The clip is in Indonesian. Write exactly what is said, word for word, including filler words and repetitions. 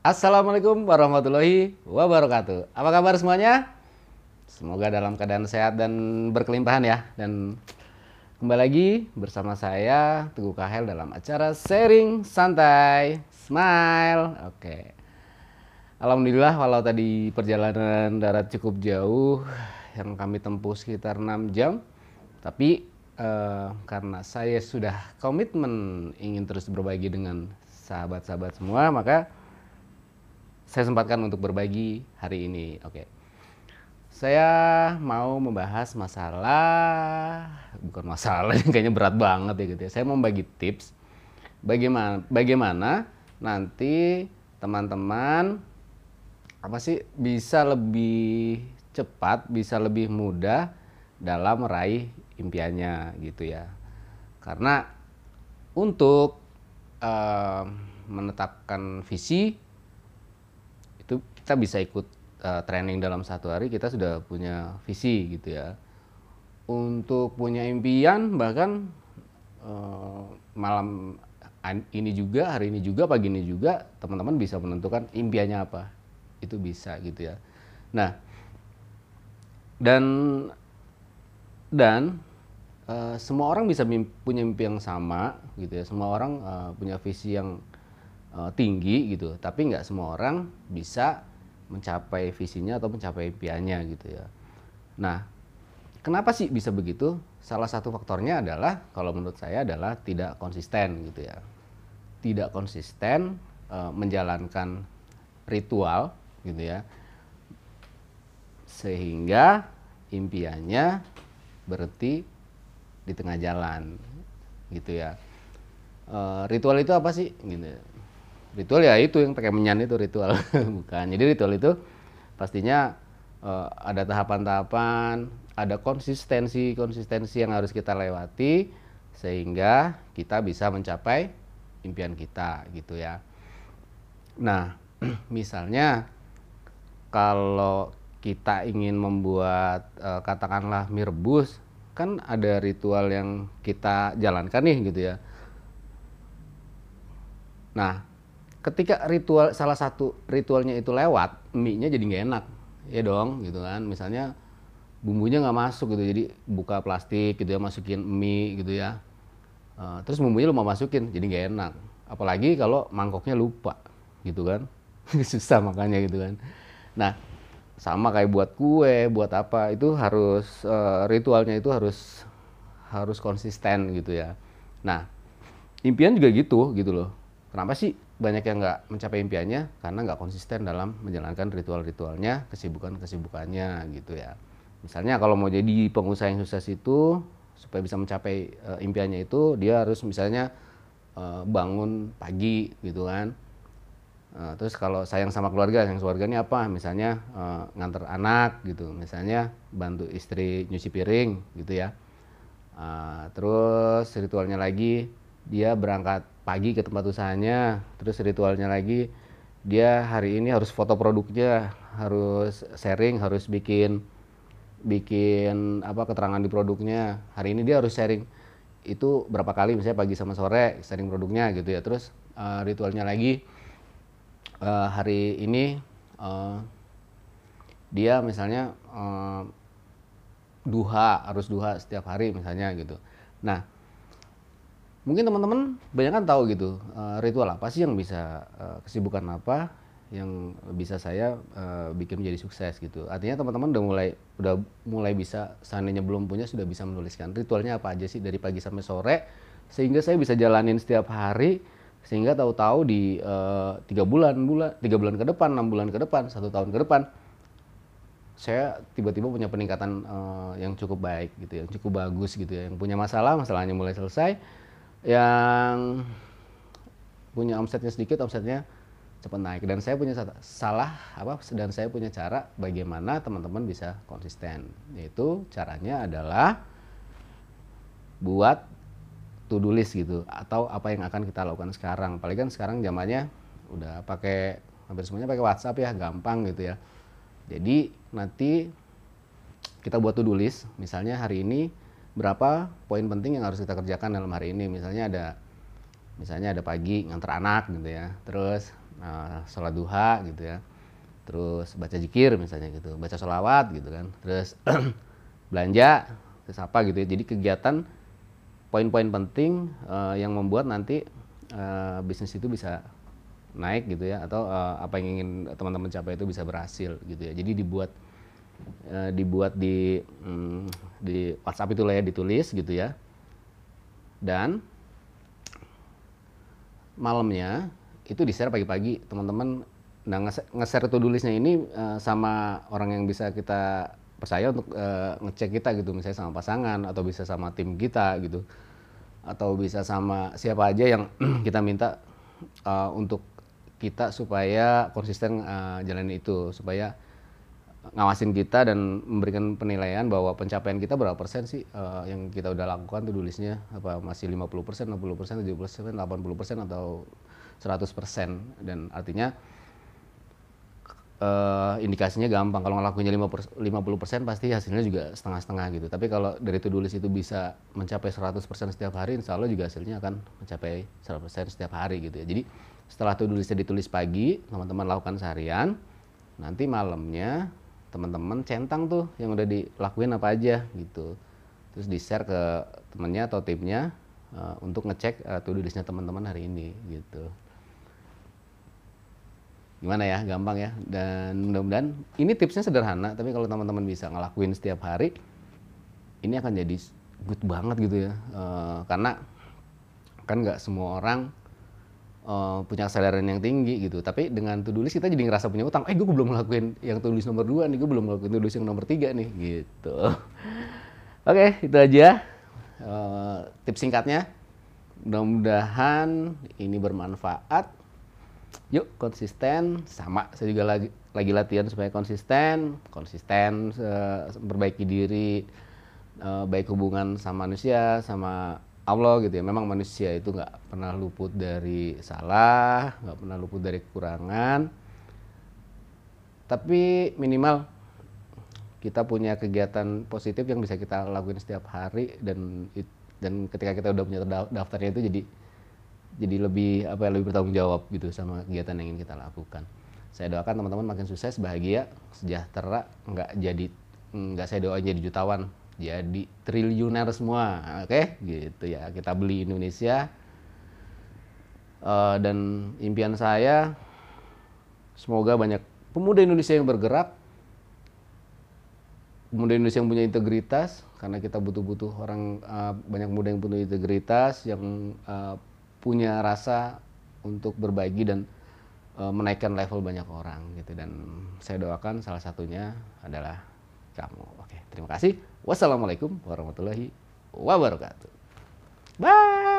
Assalamualaikum warahmatullahi wabarakatuh. Apa kabar semuanya? Semoga dalam keadaan sehat dan berkelimpahan ya. Dan kembali lagi bersama saya Teguh Kahel dalam acara Sharing Santai Smile. Oke. Alhamdulillah walau tadi perjalanan darat cukup jauh yang kami tempuh sekitar enam jam, tapi eh, karena saya sudah komitmen ingin terus berbagi dengan sahabat-sahabat semua, maka saya sempatkan untuk berbagi hari ini. Oke. Saya mau membahas masalah, bukan masalah, kayaknya berat banget ya gitu ya. Saya mau bagi tips bagaimana bagaimana nanti teman-teman apa sih bisa lebih cepat, bisa lebih mudah dalam meraih impiannya gitu ya. Karena untuk eh, menetapkan visi itu kita bisa ikut uh, training dalam satu hari, kita sudah punya visi gitu ya. Untuk punya impian bahkan uh, malam ini juga, hari ini juga, pagi ini juga teman-teman bisa menentukan impiannya apa, itu bisa gitu ya. Nah, dan dan uh, semua orang bisa mimpi, punya mimpi yang sama gitu ya. Semua orang uh, punya visi yang uh, tinggi gitu, tapi nggak semua orang bisa mencapai visinya atau mencapai impiannya gitu ya. Nah, kenapa sih bisa begitu? Salah satu faktornya adalah, kalau menurut saya adalah tidak konsisten gitu ya. Tidak konsisten uh, menjalankan ritual gitu ya, sehingga impiannya berhenti di tengah jalan gitu ya. Uh, ritual itu apa sih? Gitu. Ritual ya itu yang pakai menyan itu ritual, bukan. Jadi ritual itu pastinya uh, ada tahapan-tahapan, ada konsistensi-konsistensi yang harus kita lewati sehingga kita bisa mencapai impian kita gitu ya. Nah, misalnya kalau kita ingin membuat uh, katakanlah mie rebus, kan ada ritual yang kita jalankan nih gitu ya. Nah, ketika ritual salah satu ritualnya itu lewat, mie-nya jadi nggak enak, ya dong, gitu kan. Misalnya bumbunya nggak masuk gitu, jadi buka plastik gitu ya, masukin mie gitu ya. Uh, terus bumbunya lu mau masukin, jadi nggak enak. Apalagi kalau mangkoknya lupa, gitu kan, susah makanya gitu kan. Nah, sama kayak buat kue, buat apa itu harus uh, ritualnya itu harus harus konsisten gitu ya. Nah, impian juga gitu gitu loh. Kenapa sih banyak yang nggak mencapai impiannya? Karena nggak konsisten dalam menjalankan ritual-ritualnya, kesibukan-kesibukannya gitu ya. Misalnya kalau mau jadi pengusaha yang sukses itu, supaya bisa mencapai uh, impiannya itu, dia harus misalnya uh, bangun pagi gitu kan. Uh, terus kalau sayang sama keluarga, sayang keluarganya apa? Misalnya uh, nganter anak gitu, misalnya bantu istri nyuci piring gitu ya. Uh, terus ritualnya lagi dia berangkat pagi ke tempat usahanya, terus ritualnya lagi dia hari ini harus foto produknya, harus sharing, harus bikin bikin apa keterangan di produknya. Hari ini dia harus sharing itu berapa kali, misalnya pagi sama sore sharing produknya gitu ya. Terus uh, ritualnya lagi uh, hari ini uh, dia misalnya uh, duha, harus duha setiap hari misalnya gitu. Nah, mungkin teman-teman banyak kan tahu gitu uh, ritual apa sih yang bisa uh, kesibukan apa yang bisa saya uh, bikin menjadi sukses gitu. Artinya teman-teman udah mulai udah mulai bisa, seandainya belum punya sudah bisa menuliskan ritualnya apa aja sih dari pagi sampai sore, sehingga saya bisa jalanin setiap hari, sehingga tahu-tahu di uh, tiga bulan bulan tiga bulan ke depan, enam bulan ke depan, satu tahun ke depan saya tiba-tiba punya peningkatan uh, yang cukup baik gitu, yang cukup bagus gitu ya. Yang punya masalah, masalahnya mulai selesai. Yang punya omsetnya sedikit, omsetnya cepat naik. Dan saya punya salah apa dan saya punya cara bagaimana teman-teman bisa konsisten. Yaitu caranya adalah buat to-do list gitu, atau apa yang akan kita lakukan sekarang. Apalagi kan sekarang zamannya udah pakai, hampir semuanya pakai WhatsApp ya, gampang gitu ya. Jadi nanti kita buat to-do list, misalnya hari ini berapa poin penting yang harus kita kerjakan dalam hari ini. Misalnya ada misalnya ada pagi nganter anak gitu ya, terus uh, sholat duha gitu ya, terus baca zikir misalnya gitu, baca sholawat gitu kan, terus belanja, terus apa gitu ya. Jadi kegiatan poin-poin penting uh, yang membuat nanti uh, bisnis itu bisa naik gitu ya, atau uh, apa yang ingin teman-teman capai itu bisa berhasil gitu ya. Jadi dibuat uh, dibuat di um, di WhatsApp itu lah ya, ditulis gitu ya. Dan malamnya itu di-share pagi-pagi, teman-teman. Nah, nge-share to-do list-nya ini uh, sama orang yang bisa kita percaya untuk uh, ngecek kita gitu, misalnya sama pasangan, atau bisa sama tim kita gitu, atau bisa sama siapa aja yang kita minta uh, untuk kita supaya konsisten uh, jalanin itu, supaya ngawasin kita dan memberikan penilaian bahwa pencapaian kita berapa persen sih uh, yang kita udah lakukan tuh tulisnya, apa masih lima puluh persen, enam puluh persen, tujuh puluh persen, delapan puluh persen, atau seratus persen. Dan artinya uh, indikasinya gampang, kalau ngelakuinnya lima puluh persen pasti hasilnya juga setengah-setengah gitu. Tapi kalau dari to-do list itu bisa mencapai seratus persen setiap hari, insya Allah juga hasilnya akan mencapai seratus persen setiap hari gitu ya. Jadi setelah to-do listnya ditulis pagi, teman-teman lakukan seharian, nanti malamnya teman-teman centang tuh yang udah dilakuin apa aja gitu, terus di-share ke temennya atau timnya uh, untuk ngecek uh, to-do listnya teman-teman hari ini gitu. Gimana ya, gampang ya, dan mudah-mudahan ini tipsnya sederhana, tapi kalau teman-teman bisa ngelakuin setiap hari, ini akan jadi good banget gitu ya, uh, karena kan nggak semua orang Uh, punya kesadaran yang tinggi gitu, tapi dengan to-do list kita jadi ngerasa punya utang. Eh, gue belum ngelakuin yang to-do list nomor dua nih, gue belum ngelakuin to-do list yang nomor tiga nih, gitu. Oke, itu aja uh, tips singkatnya. Mudah-mudahan ini bermanfaat. Yuk konsisten, sama saya juga lagi lagi latihan supaya konsisten, konsisten uh, memperbaiki diri, uh, baik hubungan sama manusia, sama Allah gitu ya. Memang manusia itu nggak pernah luput dari salah, nggak pernah luput dari kekurangan, tapi minimal kita punya kegiatan positif yang bisa kita lakuin setiap hari, dan dan ketika kita udah punya daftarnya itu jadi jadi lebih apa ya, lebih bertanggung jawab gitu sama kegiatan yang ingin kita lakukan. Saya doakan teman-teman makin sukses, bahagia, sejahtera, nggak jadi nggak saya doain jadi jutawan, jadi triliuner semua, oke? Okay? Gitu ya, kita beli Indonesia. Uh, dan impian saya, semoga banyak pemuda Indonesia yang bergerak, pemuda Indonesia yang punya integritas, karena kita butuh-butuh orang, uh, banyak pemuda yang punya integritas, yang uh, punya rasa untuk berbagi dan uh, menaikkan level banyak orang gitu. Dan saya doakan salah satunya adalah kamu. Oke, terima kasih. Wassalamualaikum warahmatullahi wabarakatuh. Bye.